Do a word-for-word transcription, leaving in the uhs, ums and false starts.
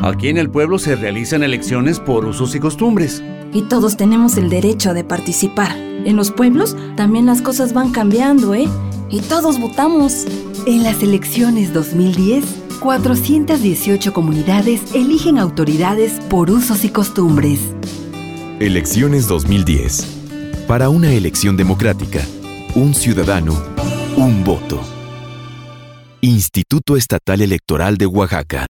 Aquí en el pueblo se realizan elecciones por usos y costumbres. Y todos tenemos el derecho de participar. En los pueblos también las cosas van cambiando, ¿eh? Y todos votamos. En las elecciones dos mil diez, cuatrocientas dieciocho comunidades eligen autoridades por usos y costumbres. Elecciones dos mil diez. Para una elección democrática, un ciudadano, un voto. Instituto Estatal Electoral de Oaxaca.